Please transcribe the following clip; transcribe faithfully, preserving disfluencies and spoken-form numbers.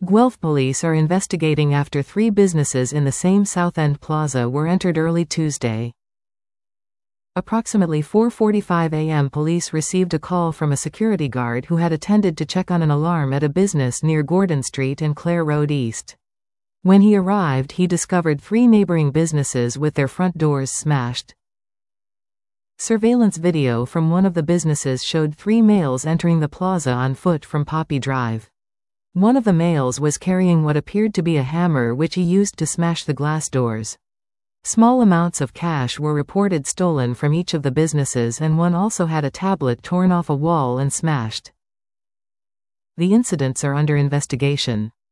Guelph police are investigating after three businesses in the same South End plaza were entered early Tuesday. Approximately four forty-five a m police received a call from a security guard who had attended to check on an alarm at a business near Gordon Street and Clare Road East. When he arrived, he discovered three neighboring businesses with their front doors smashed. Surveillance video from one of the businesses showed three males entering the plaza on foot from Poppy Drive. One of the males was carrying what appeared to be a hammer which he used to smash the glass doors. Small amounts of cash were reported stolen from each of the businesses, and one also had a tablet torn off a wall and smashed. The incidents are under investigation.